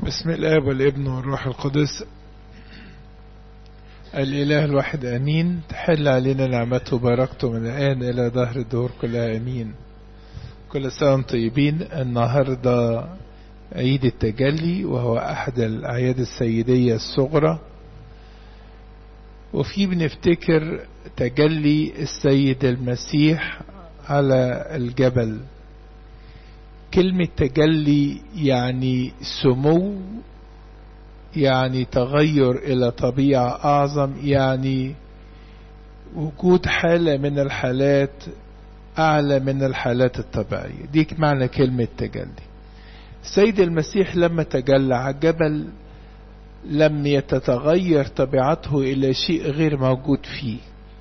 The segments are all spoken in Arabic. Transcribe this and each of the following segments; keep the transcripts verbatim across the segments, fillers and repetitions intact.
بسم الآب والابن والروح القدس الإله الواحد آمين. تحل علينا نعمته وبركته من الآن إلى دهر الدهور كلها آمين. كل سنة وانتم طيبين. النهاردة عيد التجلي وهو أحد الأعياد السيدية الصغرى، وفيه بنفتكر تجلي السيد المسيح على الجبل. كلمة تجلي يعني سمو، يعني تغير إلى طبيعة أعظم، يعني وجود حالة من الحالات أعلى من الحالات الطبيعية. دي معنى كلمة تجلي. السيد المسيح لما تجلى على الجبل لم يتتغير طبيعته إلى شيء غير موجود فيه،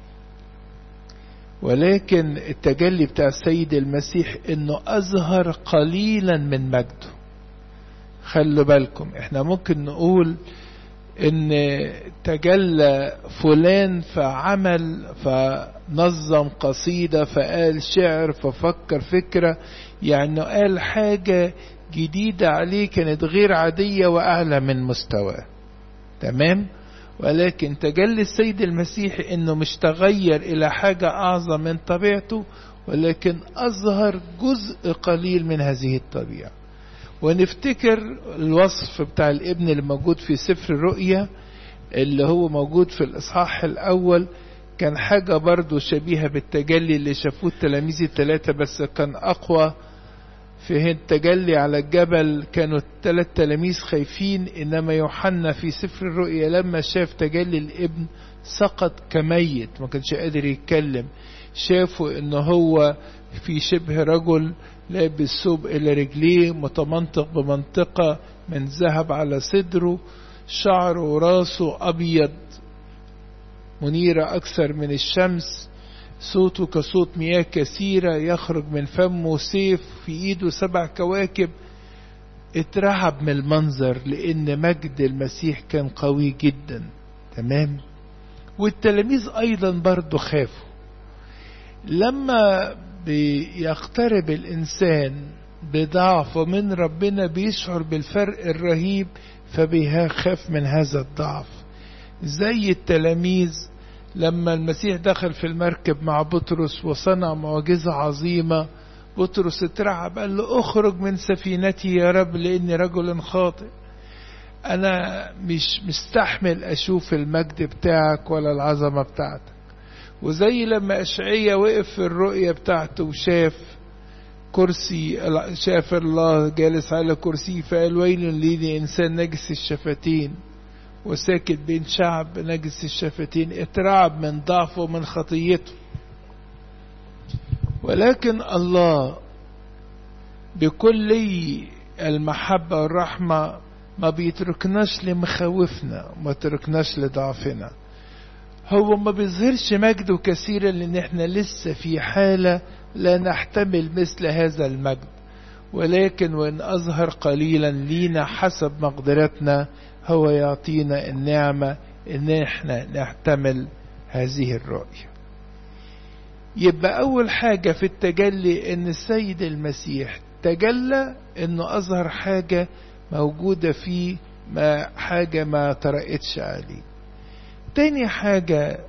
ولكن التجلي بتاع السيد المسيح انه اظهر قليلا من مجده. خلوا بالكم، احنا ممكن نقول ان تجلى فلان فعمل فنظم قصيدة فقال شعر ففكر فكرة، يعني قال حاجة جديدة عليه كانت غير عادية واعلى من مستواه. تمام؟ ولكن تجلي السيد المسيح انه مش تغير الى حاجة اعظم من طبيعته، ولكن اظهر جزء قليل من هذه الطبيعة. ونفتكر الوصف بتاع الابن اللي موجود في سفر الرؤيا اللي هو موجود في الاصحاح الاول، كان حاجة برضو شبيهة بالتجلي اللي شافوه التلاميذ الثلاثة، بس كان اقوى. في التجلي على الجبل كانوا الثلاث تلاميذ خايفين، انما يوحنا في سفر الرؤيا لما شاف تجلي الابن سقط كميت، ما كانش قادر يتكلم. شافوا انه هو في شبه رجل لابس ثوب الى رجليه، متمنطق بمنطقة من ذهب على صدره، شعره وراسه ابيض منيرة اكثر من الشمس، صوته كصوت مياه كثيرة، يخرج من فمه سيف، في ايده سبع كواكب. اترعب من المنظر لان مجد المسيح كان قوي جدا. تمام؟ والتلاميذ ايضا برضو خافوا. لما بيقترب الانسان بضعف من ربنا بيشعر بالفرق الرهيب، فبيخاف من هذا الضعف. زي التلاميذ لما المسيح دخل في المركب مع بطرس وصنع معجزة عظيمة، بطرس اترعب، قال له اخرج من سفينتي يا رب لاني رجل خاطئ، انا مش مستحمل اشوف المجد بتاعك ولا العظمة بتاعتك. وزي لما اشعياء وقف في الرؤية بتاعته وشاف كرسي، شاف الله جالس على كرسي، فقال ويل لي انسان نجس الشفتين وساكت بين شعب نجس الشفتين. اترعب من ضعفه ومن خطيته. ولكن الله بكل المحبة والرحمة ما بيتركناش لمخاوفنا، ما تركناش لضعفنا. هو ما بيظهرش مجده كثيرا لان احنا لسه في حالة لا نحتمل مثل هذا المجد، ولكن وان اظهر قليلا لينا حسب مقدرتنا هو يعطينا النعمة ان احنا نحتمل هذه الرؤية. يبقى اول حاجة في التجلي ان السيد المسيح تجلى انه اظهر حاجة موجودة فيه، ما حاجة ما طرقتش عليه. تاني حاجة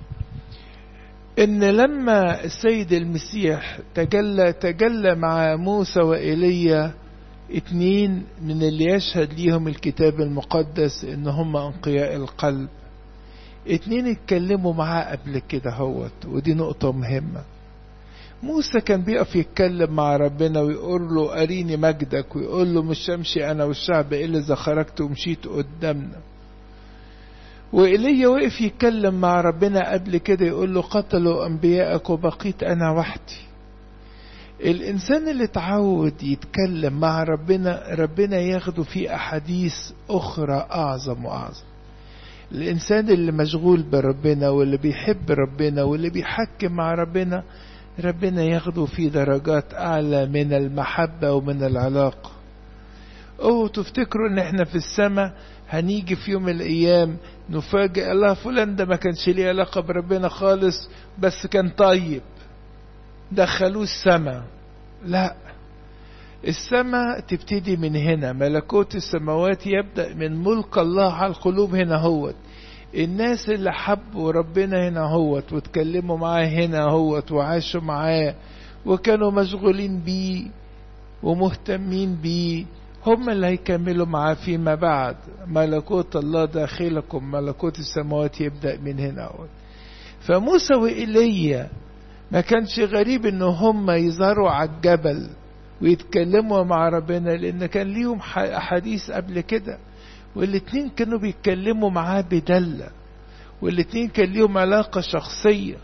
ان لما السيد المسيح تجلى تجلى مع موسى وإيليا، اتنين من اللي يشهد ليهم الكتاب المقدس ان هم انقياء القلب. اتنين اتكلموا معاه قبل كده هوت، ودي نقطة مهمة. موسى كان بيقف يتكلم مع ربنا ويقول له اريني مجدك، ويقول له مش همشي انا والشعب الا اذا خرجت ومشيت قدامنا. وإيليا وقف يتكلم مع ربنا قبل كده يقول له قتلوا انبياءك وبقيت انا وحدي. الإنسان اللي تعود يتكلم مع ربنا، ربنا ياخده في أحاديث أخرى أعظم وأعظم. الإنسان اللي مشغول بربنا واللي بيحب ربنا واللي بيحكم مع ربنا، ربنا ياخده في درجات أعلى من المحبة ومن العلاقة. أوه تفتكروا إن إحنا في السماء هنيجي في يوم من الأيام نفاجئ الله فلان ده ما كانش ليه علاقة بربنا خالص بس كان طيب، دخلوه السماء. لا، السماء تبتدي من هنا، ملكوت السماوات يبدأ من ملك الله على القلوب هنا هوت. الناس اللي حبوا ربنا هنا هوت وتكلموا معاه هنا هوت وعاشوا معاه وكانوا مشغولين بيه ومهتمين بيه، هم اللي هيكملوا معاه فيما بعد. ملكوت الله داخلكم، ملكوت السماوات يبدأ من هنا هوت. فموسى وإيليا ما كانش غريب ان هم يظهروا على الجبل ويتكلموا مع ربنا، لان كان ليهم حديث قبل كده، والاتنين كانوا بيتكلموا معاه بدلة، والاتنين كان ليهم علاقة شخصية.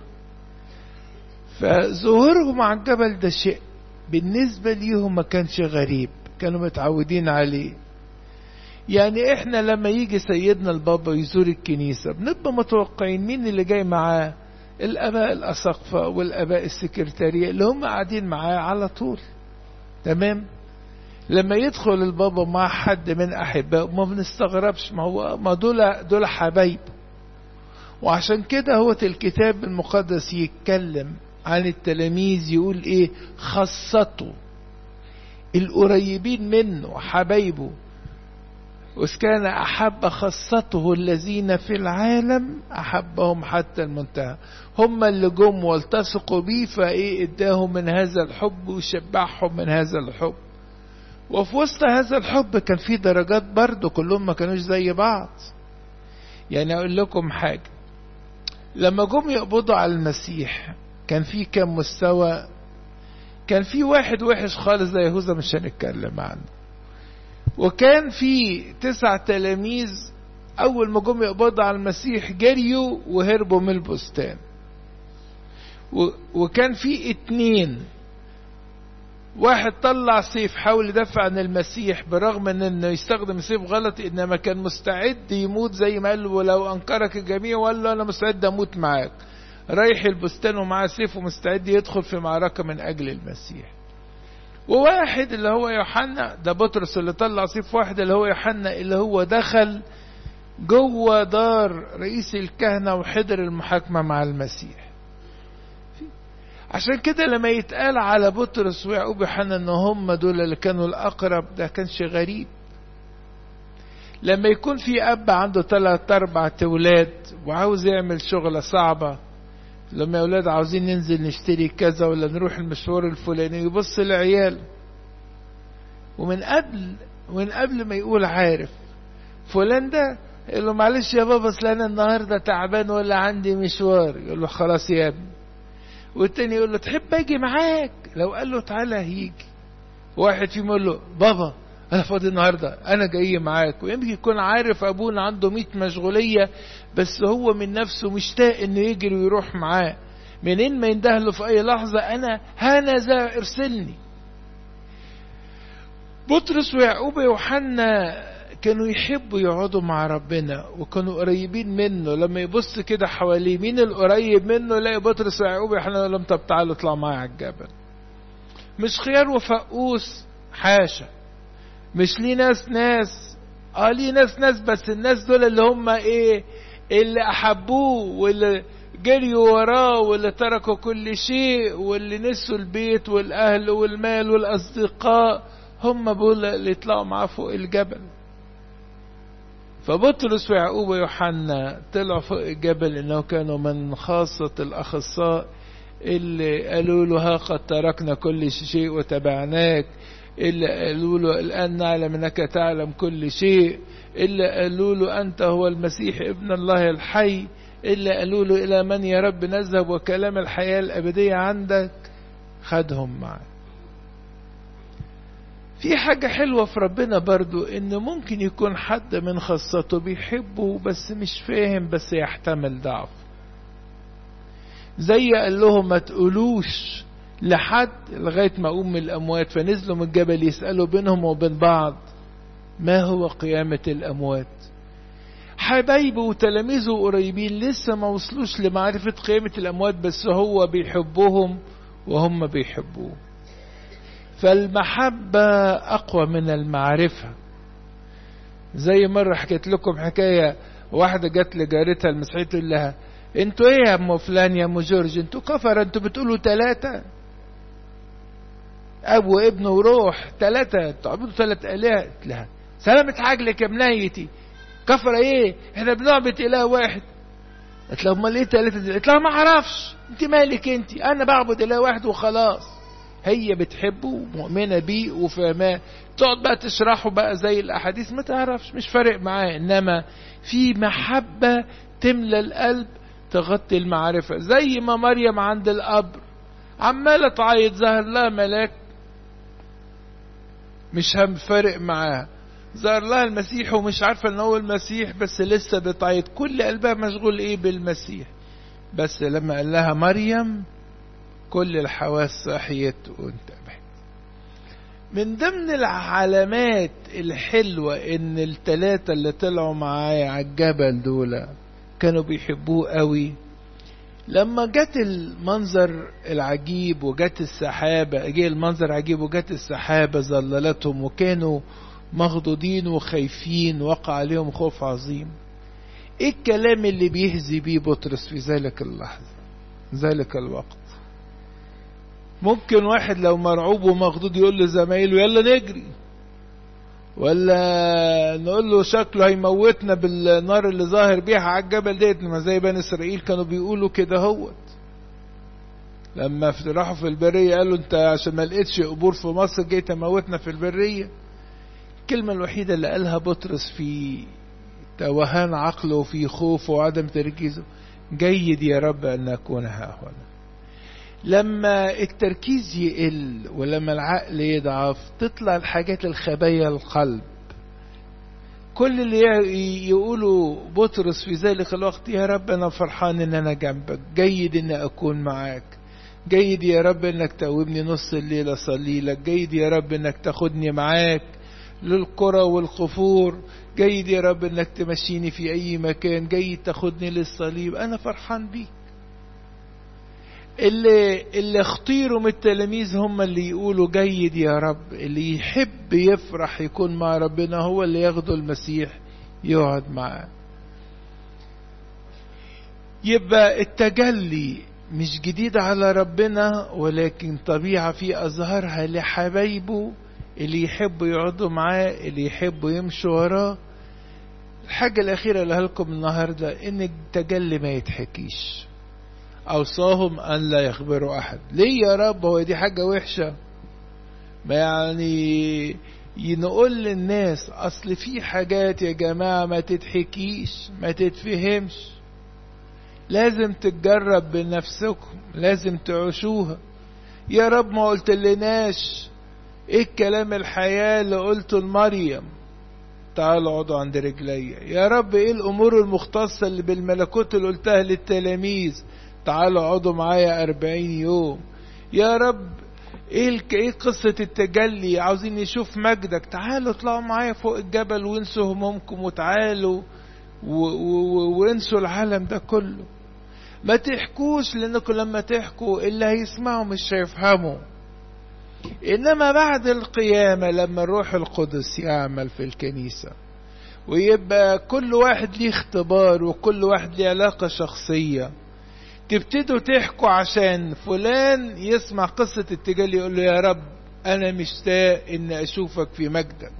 فظهورهم على الجبل ده شيء بالنسبة ليهم ما كانش غريب، كانوا متعودين عليه. يعني احنا لما يجي سيدنا البابا يزور الكنيسة بنبقى متوقعين مين اللي جاي معاه؟ الاباء الاساقفة والاباء السكرتارية اللي هم قاعدين معاه على طول. تمام. لما يدخل البابا مع حد من احبائه ما بنستغربش، ما هو ما دول دول حبايب. وعشان كده هو الكتاب المقدس يتكلم عن التلاميذ يقول ايه؟ خاصته، القريبين منه، حبايبه. وإذ كان أحب خاصته الذين في العالم أحبهم حتى المنتهى. هم اللي جم والتصقوا بيه، فإيه اداهم من هذا الحب وشبعهم من هذا الحب. وفي وسط هذا الحب كان في درجات برضو، كلهم ما كانوش زي بعض. يعني أقول لكم حاجة، لما جم يقبضوا على المسيح كان في كم مستوى؟ كان في واحد وحش خالص زي يهوذا مش هنتكلم عنه، وكان في تسع تلاميذ أول ما جم يقبضوا على المسيح جريوا وهربوا من البستان، وكان في اتنين، واحد طلع سيف حاول يدافع عن المسيح برغم من انه يستخدم سيف غلط، انما كان مستعد يموت زي ما قال له ولو انكرك الجميع وقال له انا مستعد اموت معاك. رايح البستان ومعاه سيف ومستعد يدخل في معركة من اجل المسيح. وواحد اللي هو يوحنا، ده بطرس اللي طلع سيف، واحد اللي هو يوحنا اللي هو دخل جوه دار رئيس الكهنة وحضر المحاكمة مع المسيح. عشان كده لما يتقال على بطرس ويعقوب ويوحنا ان هم دول اللي كانوا الاقرب، ده كانش غريب. لما يكون في اب عنده ثلاث اربع اولاد وعاوز يعمل شغلة صعبة، لما اولاد عاوزين ننزل نشتري كذا ولا نروح المشوار الفلاني، يبص لعياله ومن قبل ومن قبل ما يقول عارف فلان ده، يقول له معلش يا بابا اصل انا النهارده تعبان ولا عندي مشوار، يقول له خلاص يا ابني. والتاني يقول له تحب اجي معاك؟ لو قال له تعالى هيجي. واحد فيهم يقول له بابا انا فاضي النهارده انا جاي معاك. ويمكن يكون عارف ابونا عنده ميت مشغوليه، بس هو من نفسه مشتاق انه يجري ويروح معاه. منين ما يندهله في اي لحظه انا هانذا ارسلني. بطرس ويعقوب ويوحنا كانوا يحبوا يقعدوا مع ربنا وكانوا قريبين منه. لما يبص كده حواليه مين القريب منه، يلاقي بطرس ويعقوب ويوحنا يقول لهم طب تعالوا اطلعوا معايا على الجبل. مش خيار وفقوس، حاشا. مش ليه ناس ناس اه ليه ناس ناس بس الناس دول اللي هم ايه؟ اللي احبوه واللي جريوا وراه واللي تركوا كل شيء واللي نسوا البيت والاهل والمال والاصدقاء، هم دول اللي يطلعوا معاه فوق الجبل. فبطرس ويعقوب ويوحنا طلعوا فوق الجبل انه كانوا من خاصة الاخصاء اللي قالوا له ها قد تركنا كل شيء وتبعناك، اللي قالوا له الآن نعلم أنك تعلم كل شيء، اللي قالوا له أنت هو المسيح ابن الله الحي، اللي قالوا له إلى من يا رب نذهب وكلام الحياة الأبدية عندك. خدهم معه. في حاجة حلوة في ربنا برضو، إنه ممكن يكون حد من خاصته بيحبه بس مش فاهم، بس يحتمل ضعف. زي قال لهم ما تقولوش لحد لغاية ما أقوم من الأموات، فنزلوا من الجبل يسألوا بينهم وبين بعض ما هو قيامة الأموات. حبايبه وتلاميذه قريبين لسه ما وصلوش لمعرفة قيامة الأموات، بس هو بيحبهم وهم بيحبوه. فالمحبة أقوى من المعرفة. زي مرة حكيت لكم حكاية، واحدة جت لجارتها المسيحية تقول لها انتوا ايه يا ام فلان يا ام جورج، انتوا كفر، انتوا بتقولوا ثلاثة. اب وابن وروح، ثلاثة تعبدوا ثلاث آلهة. قلت لها سلامة عجلك يا بنيتي، كفر ايه، احنا بنعبد اله واحد. قلت لها امال ايه ثلاثة دي؟ قلت لها ما اعرفش، انت مالك انت، انا بعبد اله واحد وخلاص. هي بتحبه ومؤمنة بيه وفهماه، تقعد بقى تشرحه بقى زي الاحاديث ما تعرفش، مش فارق معاه. انما في محبة تملى القلب تغطي المعرفة، زي ما مريم عند القبر عمالة تعيط، ظهر لها ملاك مش هم فارق معاها، ظهر لها المسيح ومش عارفة ان هو المسيح، بس لسه بتعيط، كل قلبها مشغول ايه بالمسيح. بس لما قال لها مريم كل الحواس صحيت وانتبهت. من ضمن العلامات الحلوة ان الثلاثة اللي طلعوا معايا على الجبل دول كانوا بيحبوه قوي. لما جت المنظر العجيب وجت السحابة، جه المنظر عجيب وجت السحابة ظللتهم وكانوا مخضوضين وخايفين، وقع عليهم خوف عظيم. ايه الكلام اللي بيهزي بيه بطرس في ذلك اللحظة ذلك الوقت؟ ممكن واحد لو مرعوب ومخضوض يقول لزمايله يلا نجري، ولا نقول له شكله هيموتنا بالنار اللي ظاهر بيها على الجبل ديت، ما زي بني اسرائيل كانوا بيقولوا كده هوت لما راحوا في البرية قالوا انت عشان ما لقيتش قبور في مصر جاي تموتنا في البرية. الكلمة الوحيدة اللي قالها بطرس في توهان عقله وفي خوفه وعدم تركيزه، جيد يا رب أن أكون ها هنا. لما التركيز يقل ولما العقل يضعف تطلع الحاجات الخبايا القلب. كل اللي يقولوا بطرس في ذلك الوقت يا رب أنا فرحان إن أنا جنبك، جيد إن أكون معاك، جيد يا رب إنك تقومني نص الليلة صلي لك، جيد يا رب إنك تاخدني معاك للقرى والقفور، جيد يا رب إنك تمشيني في أي مكان، جيد تاخدني للصليب، أنا فرحان بيك. اللي اللي اختيروا من التلاميذ هم اللي يقولوا جيد يا رب. اللي يحب يفرح يكون مع ربنا هو اللي ياخده المسيح يقعد معاه. يبقى التجلي مش جديد على ربنا، ولكن طبيعة في أظهرها لحبايبه اللي يحبوا يقعدوا معاه، اللي يحبوا يمشوا وراه. الحاجة الأخيرة اللي لكم النهاردة إن التجلي ما يتحكيش. أوصاهم أن لا يخبروا أحد. ليه يا رب؟ هو دي حاجة وحشة؟ ما يعني ينقول للناس أصل في حاجات يا جماعة ما تتحكيش ما تتفهمش، لازم تتجرب بنفسكم، لازم تعيشوها. يا رب ما قلت لناش ايه الكلام الحياة اللي قلته لمريم، تعالوا اقعدوا عند رجلي. يا رب ايه الامور المختصة اللي بالملكوت اللي قلتها للتلاميذ، تعالوا اقعدوا معايا أربعين يوم. يا رب ايه ايه قصة التجلي، عاوزين نشوف مجدك، تعالوا اطلعوا معايا فوق الجبل وانسوا همومكم وتعالوا وانسوا العالم ده كله. ما تحكوش، لانكم لما تحكوا اللي هيسمعوا مش هيفهموا. انما بعد القيامة لما الروح القدس يعمل في الكنيسة ويبقى كل واحد ليه اختبار وكل واحد ليه علاقة شخصية، تبتدوا تحكوا عشان فلان يسمع قصة التجلي يقول له يا رب انا مشتاق ان اشوفك في مجدك،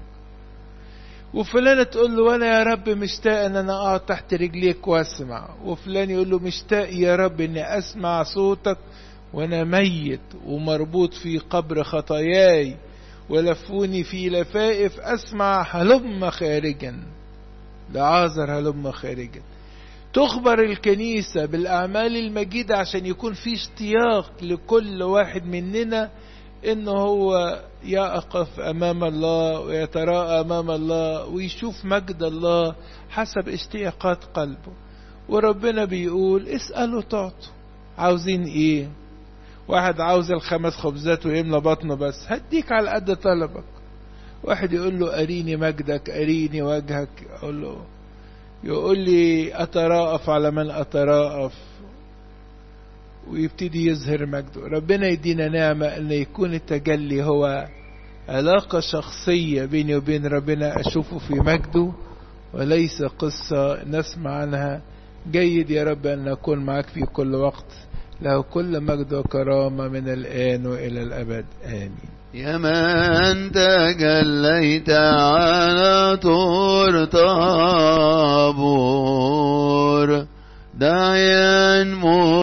وفلانة تقول له وانا يا رب مشتاق ان انا اقعد تحت رجليك واسمع، وفلان يقول له مشتاق يا رب اني اسمع صوتك وانا ميت ومربوط في قبر خطاياي ولفوني في لفائف اسمع هلم خارجا لعازر هلم خارجا. تخبر الكنيسة بالاعمال المجيدة عشان يكون في اشتياق لكل واحد مننا انه هو يقف امام الله ويتراءى امام الله ويشوف مجد الله حسب اشتياقات قلبه. وربنا بيقول اسألوا تعطوا. عاوزين ايه؟ واحد عاوز الخمس خبزات ويملى بطنه بس، هديك على قد طلبك. واحد يقول له اريني مجدك اريني وجهك، يقول له يقول لي اتراءف على من اتراءف، ويبتدي يظهر مجده. ربنا يدينا نعمة ان يكون التجلي هو علاقة شخصية بيني وبين ربنا اشوفه في مجده وليس قصة نسمع عنها. جيد يا رب ان نكون معك في كل وقت، له كل مجد وكرامة من الآن وإلى الأبد آمين. يا من تجليت على طور طابور، دعي